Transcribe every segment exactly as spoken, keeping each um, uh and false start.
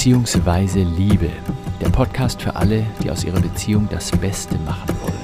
Beziehungsweise Liebe, der Podcast für alle, die aus ihrer Beziehung das Beste machen wollen.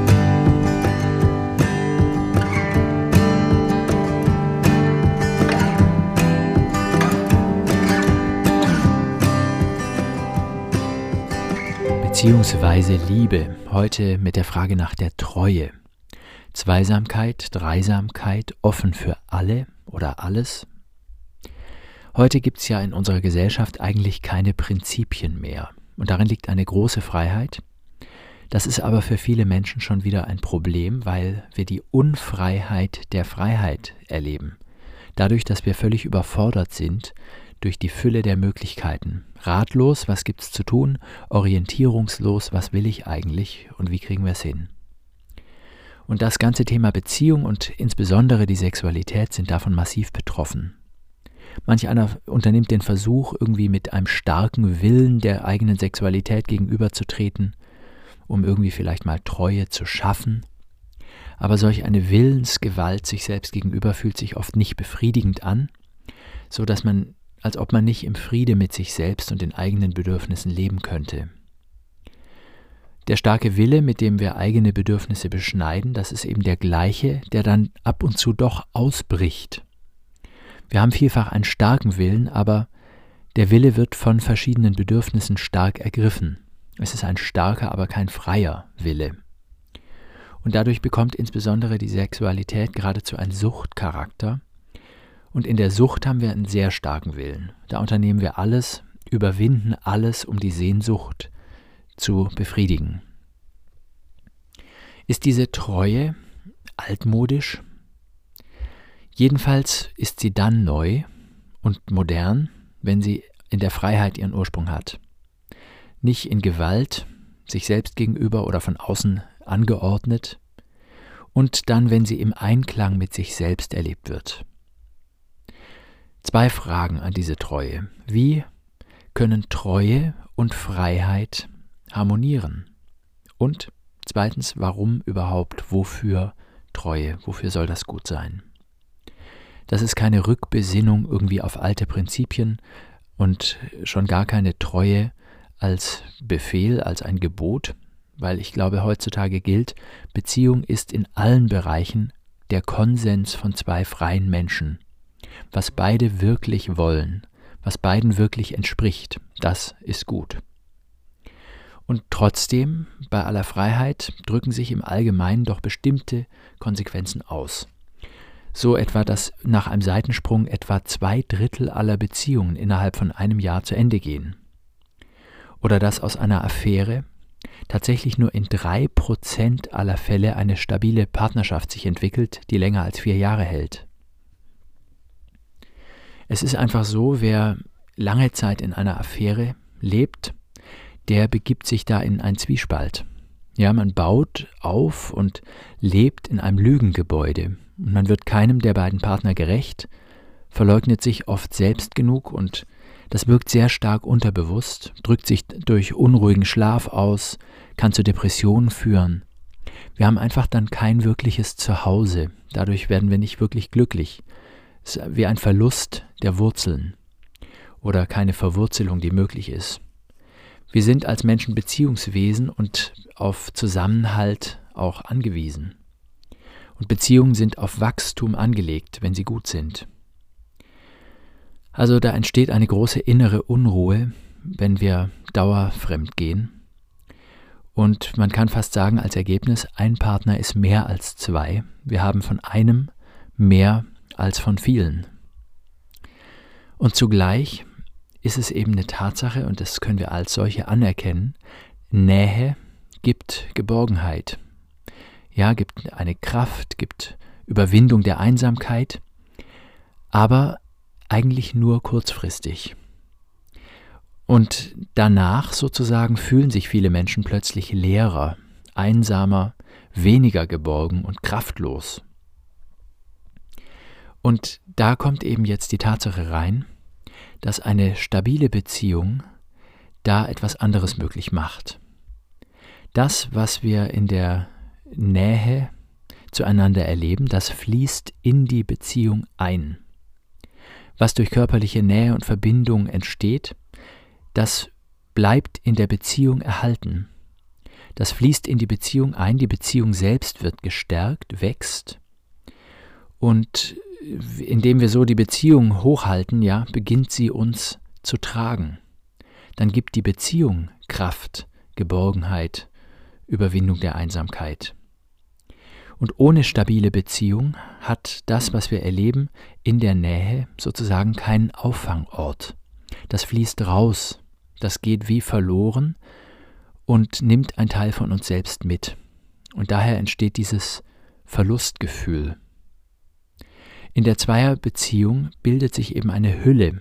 Beziehungsweise Liebe, heute mit der Frage nach der Treue. Zweisamkeit, Dreisamkeit, offen für alle oder alles. Heute gibt es ja in unserer Gesellschaft eigentlich keine Prinzipien mehr. Und darin liegt eine große Freiheit. Das ist aber für viele Menschen schon wieder ein Problem, weil wir die Unfreiheit der Freiheit erleben. Dadurch, dass wir völlig überfordert sind durch die Fülle der Möglichkeiten. Ratlos, was gibt's zu tun? Orientierungslos, was will ich eigentlich und wie kriegen wir es hin? Und das ganze Thema Beziehung und insbesondere die Sexualität sind davon massiv betroffen. Manch einer unternimmt den Versuch, irgendwie mit einem starken Willen der eigenen Sexualität gegenüberzutreten, um irgendwie vielleicht mal Treue zu schaffen. Aber solch eine Willensgewalt sich selbst gegenüber fühlt sich oft nicht befriedigend an, so dass man, als ob man nicht im Friede mit sich selbst und den eigenen Bedürfnissen leben könnte. Der starke Wille, mit dem wir eigene Bedürfnisse beschneiden, das ist eben der gleiche, der dann ab und zu doch ausbricht. Wir haben vielfach einen starken Willen, aber der Wille wird von verschiedenen Bedürfnissen stark ergriffen. Es ist ein starker, aber kein freier Wille. Und dadurch bekommt insbesondere die Sexualität geradezu einen Suchtcharakter. Und in der Sucht haben wir einen sehr starken Willen. Da unternehmen wir alles, überwinden alles, um die Sehnsucht zu befriedigen. Ist diese Treue altmodisch? Jedenfalls ist sie dann neu und modern, wenn sie in der Freiheit ihren Ursprung hat. Nicht in Gewalt, sich selbst gegenüber oder von außen angeordnet, und dann, wenn sie im Einklang mit sich selbst erlebt wird. Zwei Fragen an diese Treue. Wie können Treue und Freiheit harmonieren? Und zweitens, warum überhaupt, wofür Treue, wofür soll das gut sein? Das ist keine Rückbesinnung irgendwie auf alte Prinzipien und schon gar keine Treue als Befehl, als ein Gebot, weil ich glaube, heutzutage gilt, Beziehung ist in allen Bereichen der Konsens von zwei freien Menschen. Was beide wirklich wollen, was beiden wirklich entspricht, das ist gut. Und trotzdem, bei aller Freiheit, drücken sich im Allgemeinen doch bestimmte Konsequenzen aus. So etwa, dass nach einem Seitensprung etwa zwei Drittel aller Beziehungen innerhalb von einem Jahr zu Ende gehen. Oder dass aus einer Affäre tatsächlich nur in drei Prozent aller Fälle eine stabile Partnerschaft sich entwickelt, die länger als vier Jahre hält. Es ist einfach so, wer lange Zeit in einer Affäre lebt, der begibt sich da in einen Zwiespalt. Ja, man baut auf und lebt in einem Lügengebäude. Und man wird keinem der beiden Partner gerecht, verleugnet sich oft selbst genug und das wirkt sehr stark unterbewusst, drückt sich durch unruhigen Schlaf aus, kann zu Depressionen führen. Wir haben einfach dann kein wirkliches Zuhause, dadurch werden wir nicht wirklich glücklich. Es ist wie ein Verlust der Wurzeln oder keine Verwurzelung, die möglich ist. Wir sind als Menschen Beziehungswesen und auf Zusammenhalt auch angewiesen. Und Beziehungen sind auf Wachstum angelegt, wenn sie gut sind. Also da entsteht eine große innere Unruhe, wenn wir dauerfremd gehen. Und man kann fast sagen, als Ergebnis, ein Partner ist mehr als zwei. Wir haben von einem mehr als von vielen. Und zugleich ist es eben eine Tatsache, und das können wir als solche anerkennen, Nähe gibt Geborgenheit. Ja, gibt eine Kraft, gibt Überwindung der Einsamkeit, aber eigentlich nur kurzfristig. Und danach sozusagen fühlen sich viele Menschen plötzlich leerer, einsamer, weniger geborgen und kraftlos. Und da kommt eben jetzt die Tatsache rein, dass eine stabile Beziehung da etwas anderes möglich macht. Das, was wir in der Nähe zueinander erleben, das fließt in die Beziehung ein. Was durch körperliche Nähe und Verbindung entsteht, das bleibt in der Beziehung erhalten. Das fließt in die Beziehung ein, die Beziehung selbst wird gestärkt, wächst. Und indem wir so die Beziehung hochhalten, ja, beginnt sie uns zu tragen. Dann gibt die Beziehung Kraft, Geborgenheit, Überwindung der Einsamkeit. Und ohne stabile Beziehung hat das, was wir erleben, in der Nähe sozusagen keinen Auffangort. Das fließt raus, das geht wie verloren und nimmt einen Teil von uns selbst mit. Und daher entsteht dieses Verlustgefühl. In der Zweierbeziehung bildet sich eben eine Hülle,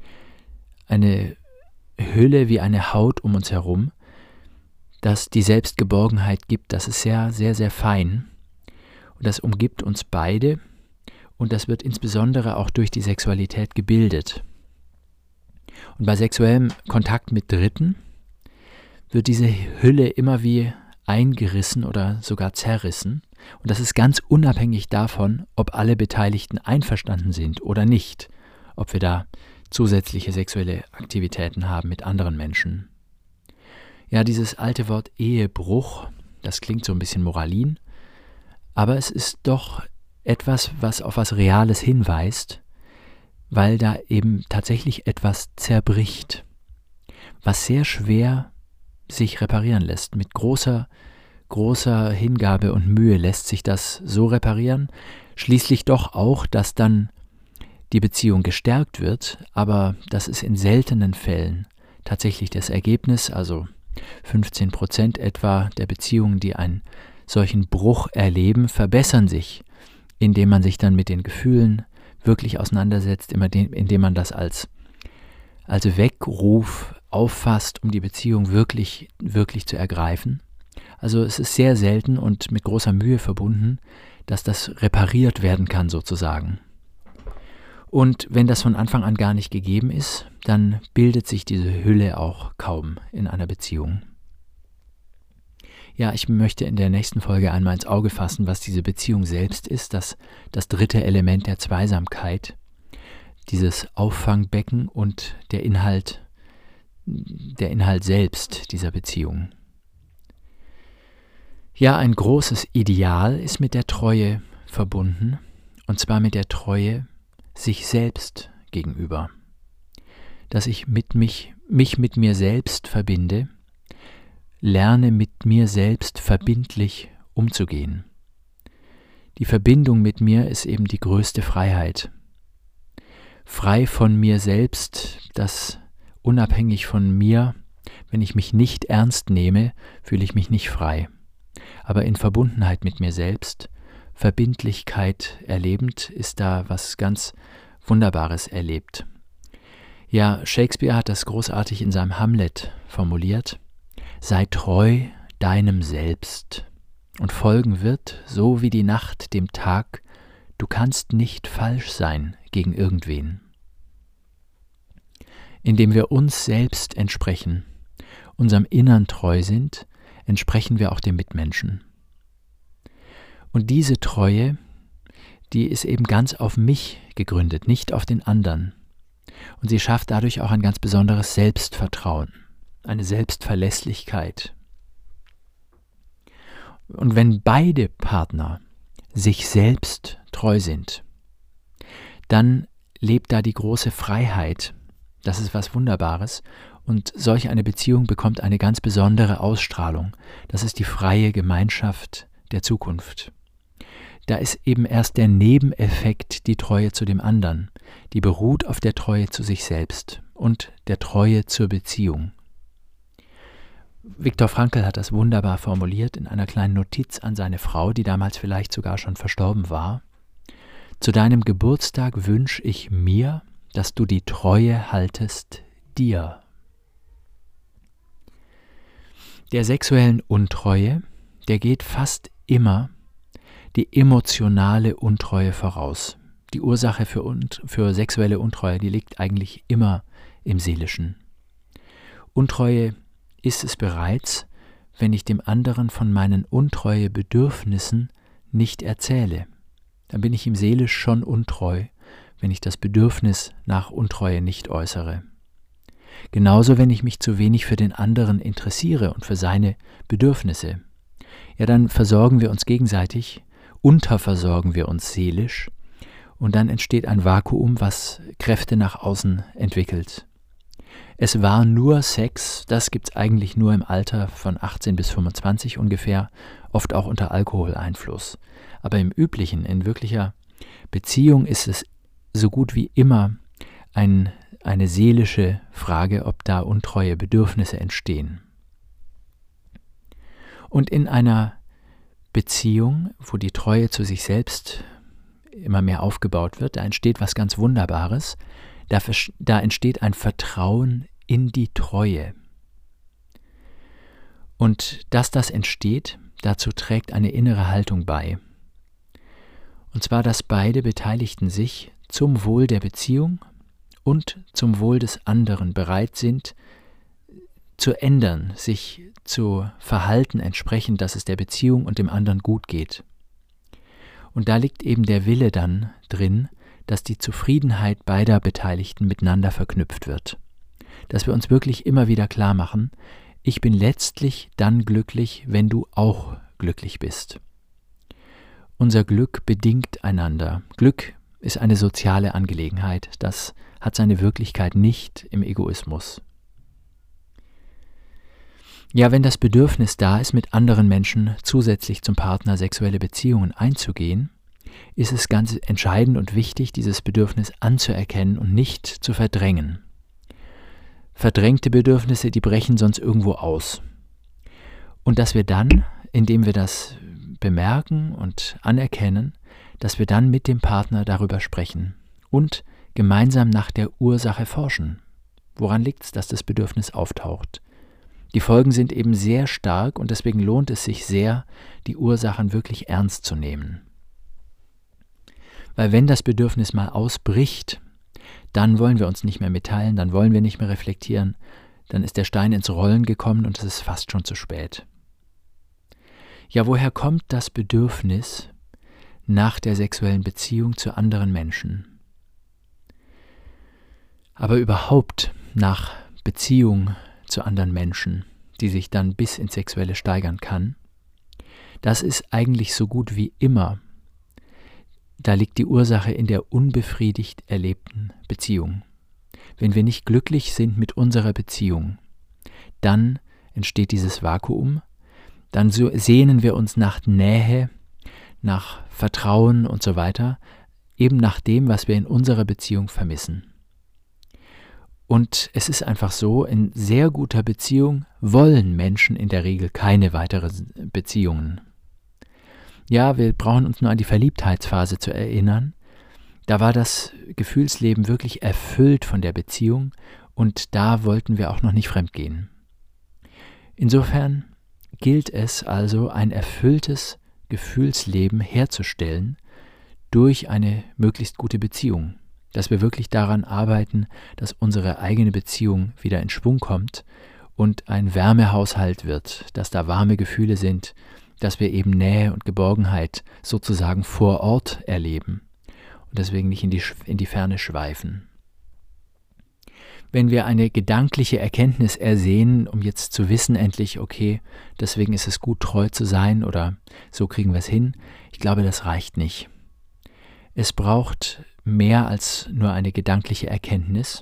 eine Hülle wie eine Haut um uns herum, das die Selbstgeborgenheit gibt. Das ist sehr, sehr, sehr fein und das umgibt uns beide und das wird insbesondere auch durch die Sexualität gebildet. Und bei sexuellem Kontakt mit Dritten wird diese Hülle immer wie eingerissen oder sogar zerrissen. Und das ist ganz unabhängig davon, ob alle Beteiligten einverstanden sind oder nicht, ob wir da zusätzliche sexuelle Aktivitäten haben mit anderen Menschen. Ja, dieses alte Wort Ehebruch, das klingt so ein bisschen moralin, aber es ist doch etwas, was auf was Reales hinweist, weil da eben tatsächlich etwas zerbricht, was sehr schwer sich reparieren lässt. Mit großer, großer Hingabe und Mühe lässt sich das so reparieren. Schließlich doch auch, dass dann die Beziehung gestärkt wird, aber das ist in seltenen Fällen tatsächlich das Ergebnis, also fünfzehn Prozent etwa der Beziehungen, die einen solchen Bruch erleben, verbessern sich, indem man sich dann mit den Gefühlen wirklich auseinandersetzt, indem man das als, als Weckruf auffasst, um die Beziehung wirklich, wirklich zu ergreifen. Also es ist sehr selten und mit großer Mühe verbunden, dass das repariert werden kann sozusagen. Und wenn das von Anfang an gar nicht gegeben ist, dann bildet sich diese Hülle auch kaum in einer Beziehung. Ja, ich möchte in der nächsten Folge einmal ins Auge fassen, was diese Beziehung selbst ist, das, das dritte Element der Zweisamkeit, dieses Auffangbecken und der Inhalt, der Inhalt selbst dieser Beziehung. Ja, ein großes Ideal ist mit der Treue verbunden, und zwar mit der Treue sich selbst gegenüber, dass ich mit mich, mich mit mir selbst verbinde, lerne mit mir selbst verbindlich umzugehen. Die Verbindung mit mir ist eben die größte Freiheit. Frei von mir selbst, das unabhängig von mir, wenn ich mich nicht ernst nehme, fühle ich mich nicht frei. Aber in Verbundenheit mit mir selbst, Verbindlichkeit erlebend, ist da was ganz Wunderbares erlebt. Ja, Shakespeare hat das großartig in seinem Hamlet formuliert: Sei treu deinem Selbst, und folgen wird, so wie die Nacht dem Tag, du kannst nicht falsch sein gegen irgendwen. Indem wir uns selbst entsprechen, unserem Innern treu sind, entsprechen wir auch dem Mitmenschen. Und diese Treue, die ist eben ganz auf mich gegründet, nicht auf den anderen. Und sie schafft dadurch auch ein ganz besonderes Selbstvertrauen, eine Selbstverlässlichkeit. Und wenn beide Partner sich selbst treu sind, dann lebt da die große Freiheit. Das ist was Wunderbares. Und solch eine Beziehung bekommt eine ganz besondere Ausstrahlung. Das ist die freie Gemeinschaft der Zukunft. Da ist eben erst der Nebeneffekt die Treue zu dem anderen, die beruht auf der Treue zu sich selbst und der Treue zur Beziehung. Viktor Frankl hat das wunderbar formuliert in einer kleinen Notiz an seine Frau, die damals vielleicht sogar schon verstorben war. Zu deinem Geburtstag wünsche ich mir, dass du die Treue haltest dir. Der sexuellen Untreue, der geht fast immer die emotionale Untreue voraus. Die Ursache für, un- für sexuelle Untreue, die liegt eigentlich immer im Seelischen. Untreue ist es bereits, wenn ich dem anderen von meinen Untreuebedürfnissen nicht erzähle. Dann bin ich ihm seelisch schon untreu, wenn ich das Bedürfnis nach Untreue nicht äußere. Genauso, wenn ich mich zu wenig für den anderen interessiere und für seine Bedürfnisse. Ja, dann versorgen wir uns gegenseitig, unterversorgen wir uns seelisch und dann entsteht ein Vakuum, was Kräfte nach außen entwickelt. Es war nur Sex, das gibt es eigentlich nur im Alter von achtzehn bis fünfundzwanzig ungefähr, oft auch unter Alkoholeinfluss. Aber im Üblichen, in wirklicher Beziehung ist es so gut wie immer ein, eine seelische Frage, ob da untreue Bedürfnisse entstehen. Und in einer Beziehung, wo die Treue zu sich selbst immer mehr aufgebaut wird, da entsteht was ganz Wunderbares. Da, da entsteht ein Vertrauen in die Treue. Und dass das entsteht, dazu trägt eine innere Haltung bei. Und zwar, dass beide Beteiligten sich zum Wohl der Beziehung und zum Wohl des anderen bereit sind, zu ändern, sich zu verhalten entsprechend, dass es der Beziehung und dem anderen gut geht. Und da liegt eben der Wille dann drin, dass die Zufriedenheit beider Beteiligten miteinander verknüpft wird. Dass wir uns wirklich immer wieder klar machen, ich bin letztlich dann glücklich, wenn du auch glücklich bist. Unser Glück bedingt einander. Glück ist eine soziale Angelegenheit. Das hat seine Wirklichkeit nicht im Egoismus. Ja, wenn das Bedürfnis da ist, mit anderen Menschen zusätzlich zum Partner sexuelle Beziehungen einzugehen, ist es ganz entscheidend und wichtig, dieses Bedürfnis anzuerkennen und nicht zu verdrängen. Verdrängte Bedürfnisse, die brechen sonst irgendwo aus. Und dass wir dann, indem wir das bemerken und anerkennen, dass wir dann mit dem Partner darüber sprechen und gemeinsam nach der Ursache forschen. Woran liegt es, dass das Bedürfnis auftaucht? Die Folgen sind eben sehr stark und deswegen lohnt es sich sehr, die Ursachen wirklich ernst zu nehmen. Weil wenn das Bedürfnis mal ausbricht, dann wollen wir uns nicht mehr mitteilen, dann wollen wir nicht mehr reflektieren, dann ist der Stein ins Rollen gekommen und es ist fast schon zu spät. Ja, woher kommt das Bedürfnis nach der sexuellen Beziehung zu anderen Menschen? Aber überhaupt nach Beziehung zu anderen Menschen, die sich dann bis ins Sexuelle steigern kann, das ist eigentlich so gut wie immer. Da liegt die Ursache in der unbefriedigt erlebten Beziehung. Wenn wir nicht glücklich sind mit unserer Beziehung, dann entsteht dieses Vakuum, dann so sehnen wir uns nach Nähe, nach Vertrauen und so weiter, eben nach dem, was wir in unserer Beziehung vermissen. Und es ist einfach so, in sehr guter Beziehung wollen Menschen in der Regel keine weiteren Beziehungen. Ja, wir brauchen uns nur an die Verliebtheitsphase zu erinnern. Da war das Gefühlsleben wirklich erfüllt von der Beziehung und da wollten wir auch noch nicht fremdgehen. Insofern gilt es also, ein erfülltes Gefühlsleben herzustellen durch eine möglichst gute Beziehung. Dass wir wirklich daran arbeiten, dass unsere eigene Beziehung wieder in Schwung kommt und ein Wärmehaushalt wird, dass da warme Gefühle sind, dass wir eben Nähe und Geborgenheit sozusagen vor Ort erleben und deswegen nicht in die, in die Ferne schweifen. Wenn wir eine gedankliche Erkenntnis ersehen, um jetzt zu wissen endlich, okay, deswegen ist es gut, treu zu sein oder so kriegen wir es hin, ich glaube, das reicht nicht. Es braucht mehr als nur eine gedankliche Erkenntnis.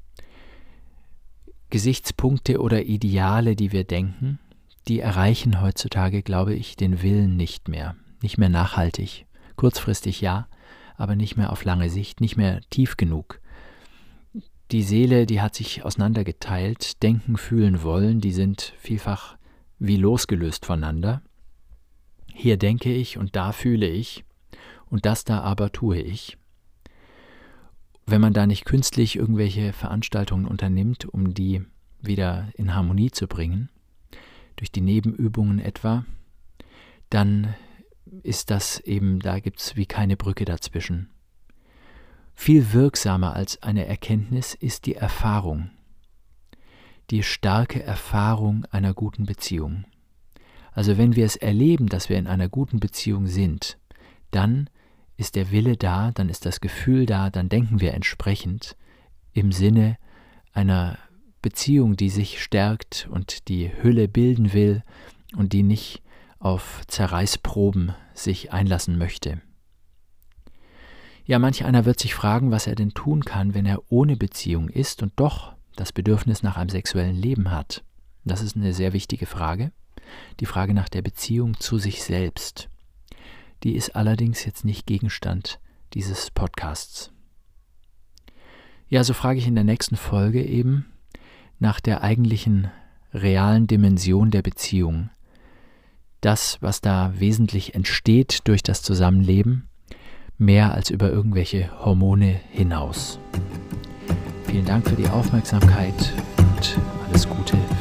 Gesichtspunkte oder Ideale, die wir denken, die erreichen heutzutage, glaube ich, den Willen nicht mehr. Nicht mehr nachhaltig. Kurzfristig ja, aber nicht mehr auf lange Sicht, nicht mehr tief genug. Die Seele, die hat sich auseinandergeteilt. Denken, fühlen, wollen, die sind vielfach wie losgelöst voneinander. Hier denke ich und da fühle ich und das da aber tue ich. Wenn man da nicht künstlich irgendwelche Veranstaltungen unternimmt, um die wieder in Harmonie zu bringen, durch die Nebenübungen etwa, dann ist das eben, da gibt es wie keine Brücke dazwischen. Viel wirksamer als eine Erkenntnis ist die Erfahrung, die starke Erfahrung einer guten Beziehung. Also wenn wir es erleben, dass wir in einer guten Beziehung sind, dann ist der Wille da, dann ist das Gefühl da, dann denken wir entsprechend im Sinne einer Beziehung, die sich stärkt und die Hülle bilden will und die nicht auf Zerreißproben sich einlassen möchte. Ja, manch einer wird sich fragen, was er denn tun kann, wenn er ohne Beziehung ist und doch das Bedürfnis nach einem sexuellen Leben hat. Das ist eine sehr wichtige Frage, die Frage nach der Beziehung zu sich selbst. Die ist allerdings jetzt nicht Gegenstand dieses Podcasts. Ja, so frage ich in der nächsten Folge eben nach der eigentlichen realen Dimension der Beziehung. Das, was da wesentlich entsteht durch das Zusammenleben, mehr als über irgendwelche Hormone hinaus. Vielen Dank für die Aufmerksamkeit und alles Gute.